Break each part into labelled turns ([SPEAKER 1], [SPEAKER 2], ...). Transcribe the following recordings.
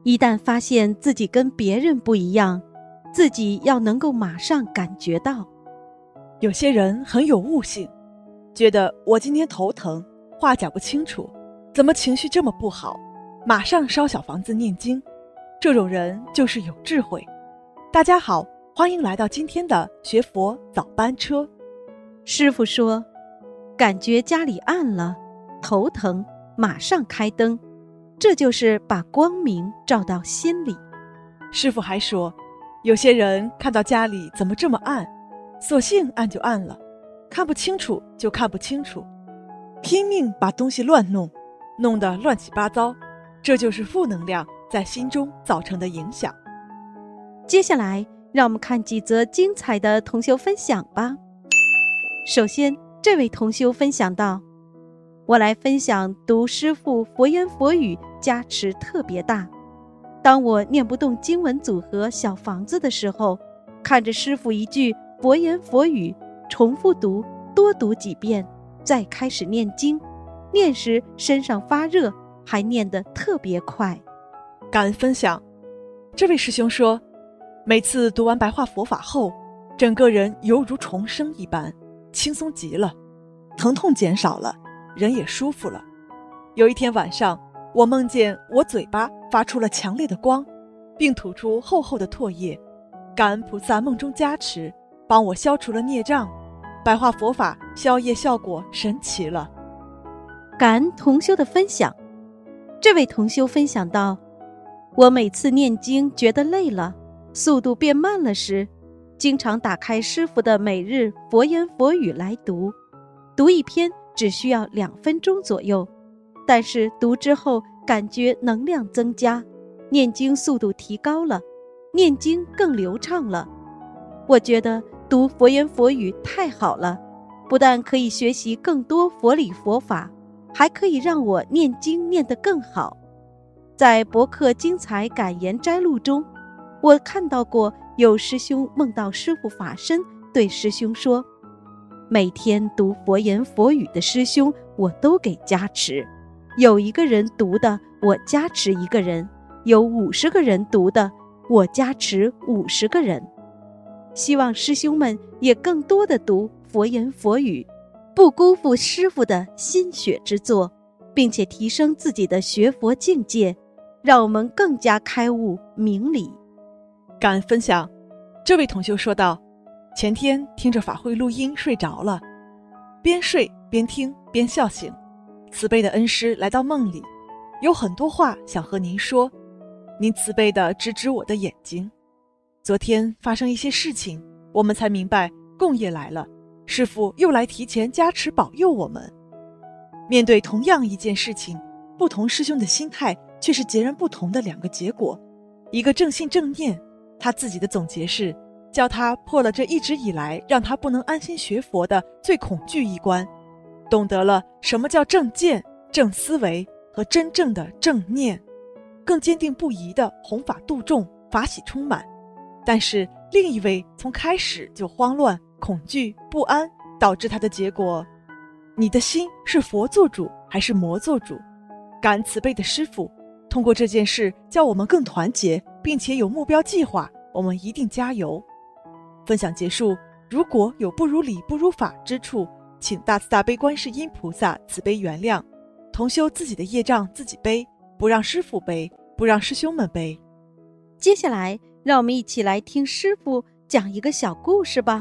[SPEAKER 1] 一旦发现自己跟别人不一样，自己要能够马上感觉到。
[SPEAKER 2] 有些人很有悟性，觉得我今天头疼，话讲不清楚，怎么情绪这么不好，马上烧小房子念经，这种人就是有智慧。大家好，欢迎来到今天的学佛早班车。
[SPEAKER 1] 师父说，感觉家里暗了，头疼，马上开灯，这就是把光明照到心里。
[SPEAKER 2] 师父还说，有些人看到家里怎么这么暗，索性暗就暗了，看不清楚就看不清楚，拼命把东西乱弄，弄得乱七八糟，这就是负能量在心中造成的影响。
[SPEAKER 1] 接下来让我们看几则精彩的同修分享吧。首先，这位同修分享到，我来分享读师父佛言佛语加持特别大。当我念不动经文组合小房子的时候，看着师父一句佛言佛语重复读，多读几遍，再开始念经，念时身上发热，还念得特别快。
[SPEAKER 2] 感恩分享。这位师兄说，每次读完白话佛法后，整个人犹如重生一般，轻松极了，疼痛减少了，人也舒服了。有一天晚上，我梦见我嘴巴发出了强烈的光，并吐出厚厚的唾液，感恩菩萨梦中加持，帮我消除了孽障，白话佛法消业效果神奇了。
[SPEAKER 1] 感恩同修的分享。这位同修分享到，我每次念经觉得累了，速度变慢了时，经常打开师父的每日佛言佛语来读，读一篇只需要2分钟左右，但是读之后感觉能量增加，念经速度提高了，念经更流畅了。我觉得读佛言佛语太好了，不但可以学习更多佛理佛法，还可以让我念经念得更好。在博客精彩感言摘录中，我看到过有师兄梦到师父法身对师兄说，每天读佛言佛语的师兄我都给加持，有1个人读的我加持1个人，有50个人读的我加持50个人。希望师兄们也更多的读佛言佛语，不辜负师父的心血之作，并且提升自己的学佛境界，让我们更加开悟明理。
[SPEAKER 2] 感恩分享。这位同修说道，前天听着法会录音睡着了，边睡边听边笑醒，慈悲的恩师来到梦里，有很多话想和您说，您慈悲地直指我的眼睛。昨天发生一些事情，我们才明白共业来了，师父又来提前加持保佑我们。面对同样一件事情，不同师兄的心态却是截然不同的2个结果。一个正信正念，他自己的总结是教他破了这一直以来让他不能安心学佛的最恐惧一关，懂得了什么叫正见、正思维和真正的正念，更坚定不移地弘法度众，法喜充满。但是另一位从开始就慌乱、恐惧、不安，导致他的结果，你的心是佛做主还是魔做主？感恩慈悲的师父，通过这件事教我们更团结，并且有目标计划，我们一定加油。分享结束，如果有不如理不如法之处，请大慈大悲观世音菩萨慈悲原谅，同修自己的业障自己背，不让师父背，不让师兄们背。
[SPEAKER 1] 接下来让我们一起来听师父讲一个小故事吧。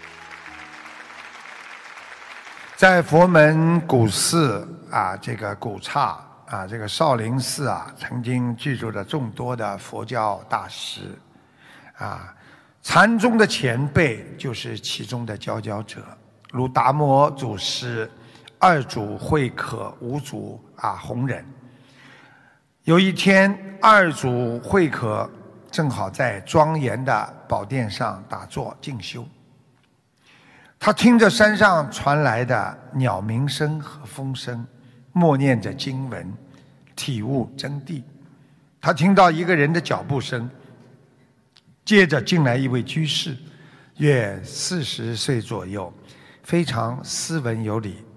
[SPEAKER 3] 在佛门古寺这个古刹这个少林寺曾经居住着众多的佛教大师禅宗的前辈就是其中的佼佼者，如达摩祖师、二祖慧可、五祖弘忍。有一天，二祖慧可正好在庄严的宝殿上打坐静修，他听着山上传来的鸟鸣声和风声，默念着经文，体悟真谛。他听到一个人的脚步声，接着进来一位居士，约40岁左右，非常斯文有礼。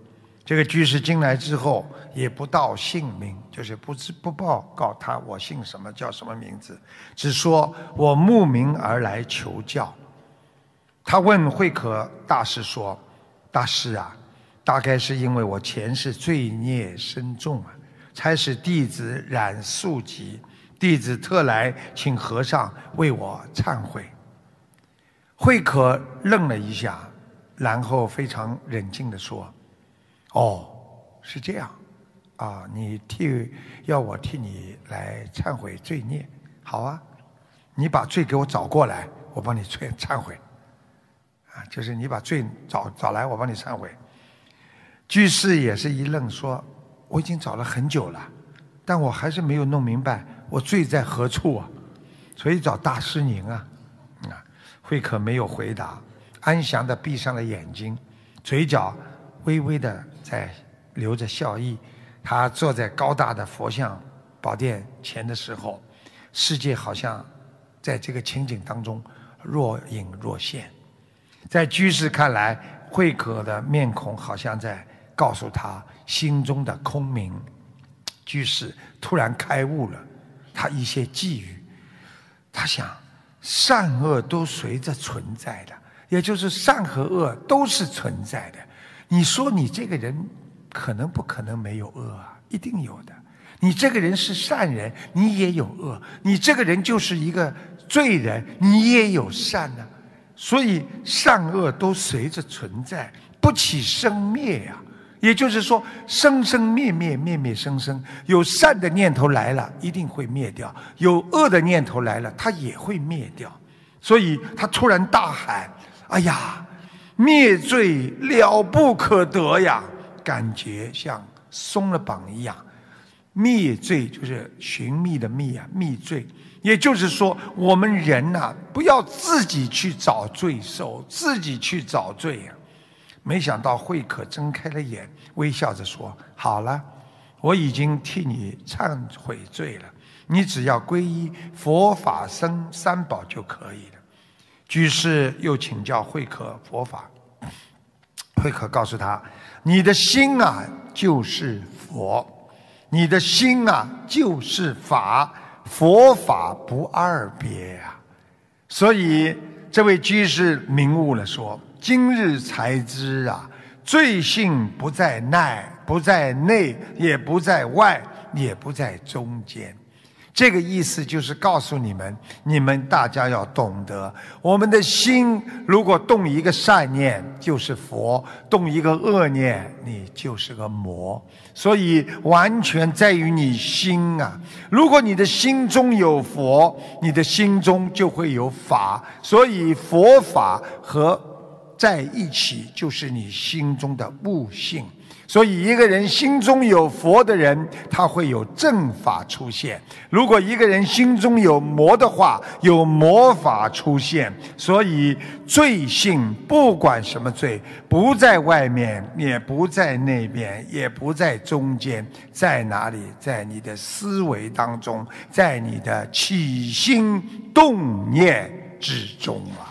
[SPEAKER 3] 这个居士进来之后也不道姓名，就是不报告他我姓什么叫什么名字，只说我慕名而来求教。他问慧可大师说：大师啊，大概是因为我前世罪孽深重啊，才使弟子染宿疾，弟子特来请和尚为我忏悔。慧可愣了一下，然后非常冷静地说：哦，是这样啊，你要我替你来忏悔罪孽，好啊，你把罪给我找过来，我帮你忏悔啊，就是你把罪找来，我帮你忏悔。居士也是一愣，说：我已经找了很久了，但我还是没有弄明白我罪在何处啊，所以找大师您啊。慧可没有回答，安详地闭上了眼睛，嘴角微微的在流着笑意。他坐在高大的佛像宝殿前的时候，世界好像在这个情景当中若隐若现。在居士看来，慧可的面孔好像在告诉他心中的空明。居士突然开悟了，他一些际遇，他想善恶都随着存在的，也就是善和恶都是存在的。你说你这个人可能不可能没有恶啊？一定有的。你这个人是善人，你也有恶；你这个人就是一个罪人，你也有善啊。所以善恶都随着存在，不起生灭呀。也就是说，生生灭灭，灭灭生生。有善的念头来了，一定会灭掉；有恶的念头来了，它也会灭掉。所以他突然大喊：哎呀，灭罪了不可得呀！感觉像松了绑一样。灭罪就是寻觅的觅啊，灭罪。也就是说，我们人啊，不要自己去找罪受，自己去找罪呀。没想到慧可睁开了眼，微笑着说：好了，我已经替你忏悔罪了，你只要皈依佛法僧三宝就可以了。居士又请教慧可佛法，慧可告诉他：你的心啊就是佛，你的心啊就是法，佛法不二别啊。所以这位居士明悟了，说：今日才知啊，罪性不在内，也不在外，也不在中间。这个意思就是告诉你们大家要懂得，我们的心如果动一个善念就是佛，动一个恶念你就是个魔。所以完全在于你心啊，如果你的心中有佛，你的心中就会有法，所以佛法和在一起就是你心中的悟性。所以一个人心中有佛的人，他会有正法出现；如果一个人心中有魔的话，有魔法出现。所以罪性不管什么罪，不在外面，也不在那边，也不在中间，在哪里？在你的思维当中，在你的起心动念之中啊。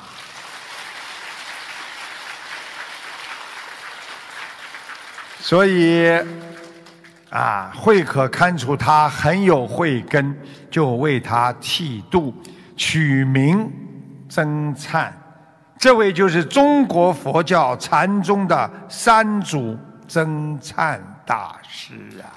[SPEAKER 3] 所以慧可看出他很有慧根，就为他剃度，取名僧璨。这位就是中国佛教禅宗的三祖僧璨大师啊。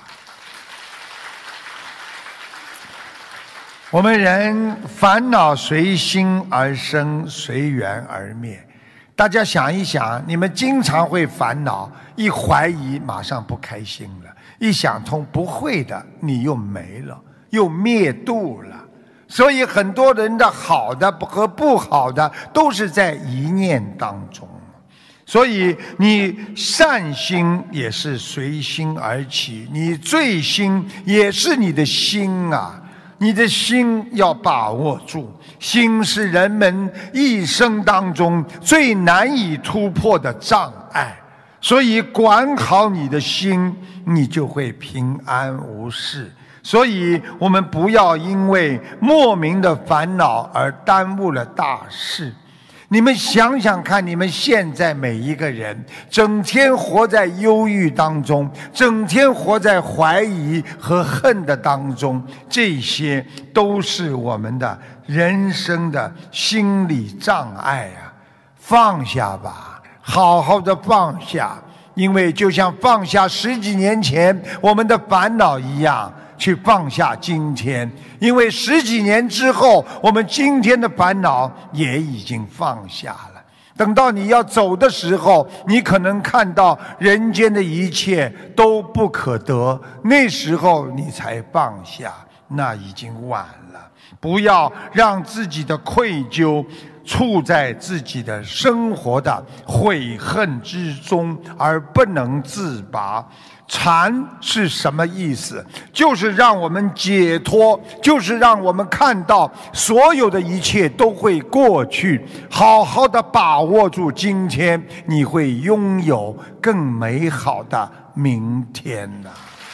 [SPEAKER 3] 我们人烦恼随心而生，随缘而灭。大家想一想，你们经常会烦恼，一怀疑马上不开心了，一想通不会的，你又没了，又灭度了。所以很多人的好的和不好的都是在一念当中。所以你善心也是随心而起，你罪心也是你的心啊。你的心要把握住，心是人们一生当中最难以突破的障碍，所以管好你的心，你就会平安无事。所以我们不要因为莫名的烦恼而耽误了大事。 你们想想看，你们现在每一个人整天活在忧郁当中，整天活在怀疑和恨的当中，这些都是我们的人生的心理障碍啊！放下吧，好好的放下，因为就像放下10几年前我们的烦恼一样，去放下今天，因为10几年之后，我们今天的烦恼也已经放下了。等到你要走的时候，你可能看到人间的一切都不可得，那时候你才放下，那已经晚了。不要让自己的愧疚处在自己的生活的悔恨之中而不能自拔。禅是什么意思？就是让我们解脱，就是让我们看到所有的一切都会过去，好好的把握住今天，你会拥有更美好的明天的。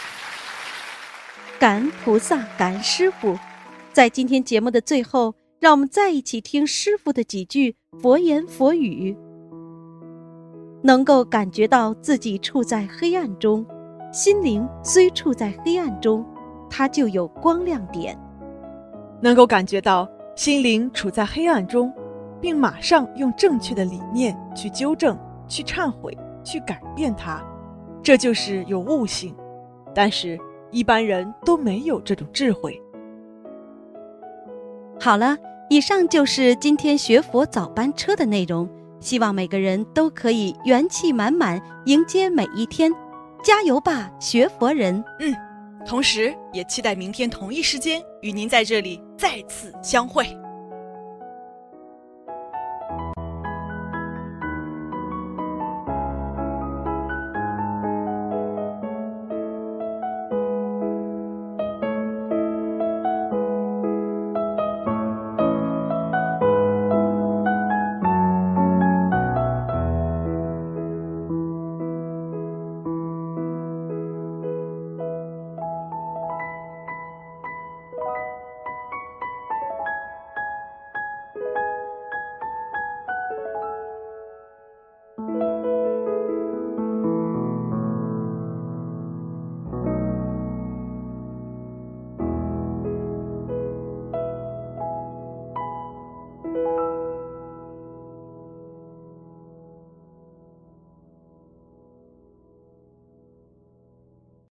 [SPEAKER 1] 感恩菩萨，感恩师父。在今天节目的最后，让我们再一起听师父的几句佛言佛语。能够感觉到自己处在黑暗中，心灵虽处在黑暗中，它就有光亮点。
[SPEAKER 2] 能够感觉到心灵处在黑暗中，并马上用正确的理念去纠正、去忏悔、去改变它，这就是有悟性。但是一般人都没有这种智慧。
[SPEAKER 1] 好了，以上就是今天学佛早班车的内容，希望每个人都可以元气满满迎接每一天，加油吧，学佛人！
[SPEAKER 2] 同时也期待明天同一时间与您在这里再次相会。